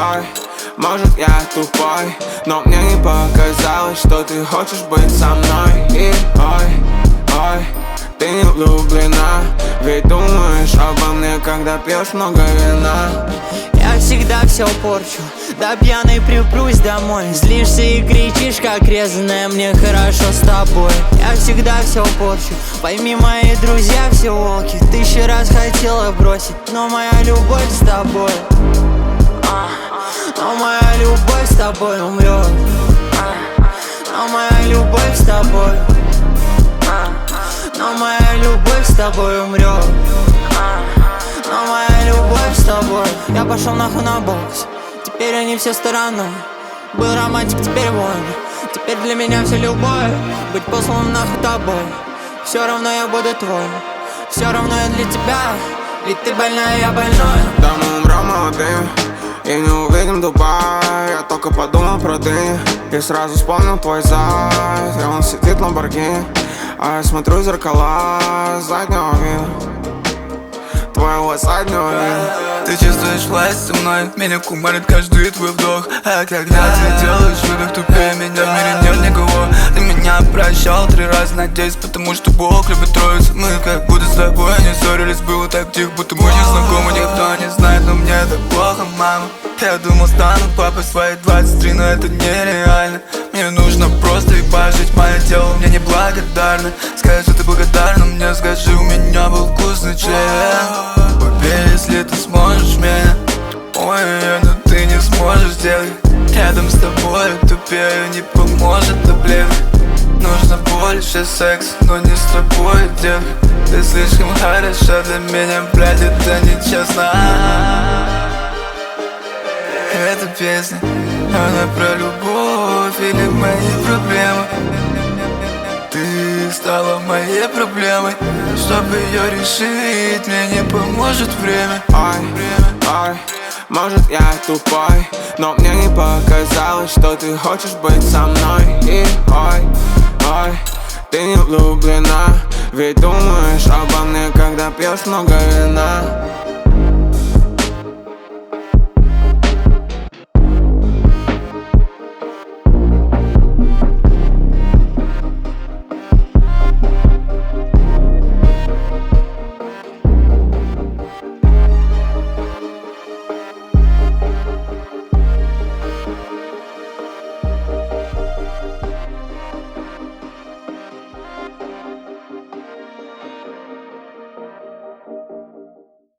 ой, может я тупой, но мне не показалось, что ты хочешь быть со мной. И ой, ты не влюблена, ведь думаешь обо мне, когда пьешь много вина. Я всегда все порчу, да пьяный припрусь домой. Злишься и кричишь, как резаная, мне хорошо с тобой. Я всегда все порчу, пойми, мои друзья все волки. 1000 раз хотела бросить, но моя любовь с тобой. Но моя любовь с тобой умрет. Но моя любовь с тобой. Но моя любовь с тобой умрет. Но моя любовь с тобой. Я пошел нахуй на бокс, теперь они все стороной. Был романтик, теперь войн. Теперь для меня все любовь. Быть послан нахуй тобой. Все равно я буду твой. Все равно я для тебя. Ведь ты больная, я больной. Да мы умрем молодым и не увидим Дубай. Я только подумал про ты и сразу вспомнил твой зад. И он сидит в Ламборгини, а я смотрю в зеркала заднего вида, твоего заднего вида. Ты чувствуешь власть со мной, меня кумарит каждый твой вдох. А когда ты делаешь выдох, тупее меня в мире нет никого. Ты меня прощал 3 раза, надеюсь, потому что Бог любит троицу. Мы как будто с тобой не ссорились, было так тихо, будто мы не знакомы. Никто не знает, но мне так плохо, мама. Я думал, стану папой свои 23, но это нереально. Мне нужно просто и пожить, мое тело мне неблагодарно. Скажи, что ты благодарна мне, скажи, у меня был вкусный член. Поверь, если ты сможешь меня. Ой, но ты не сможешь сделать. Рядом с тобой тупее не поможет таблетка. Нужно больше секса, но не с тобой, девка. Ты слишком хороша для меня, блядь, это нечестно. Эта песня, она про любовь или мои проблемы. Ты стала моей проблемой. Чтобы ее решить, мне не поможет время. Ой, может я тупой, но мне не показалось, что ты хочешь быть со мной. И ой, ты не влюблена, ведь думаешь обо мне, когда пьешь много вина.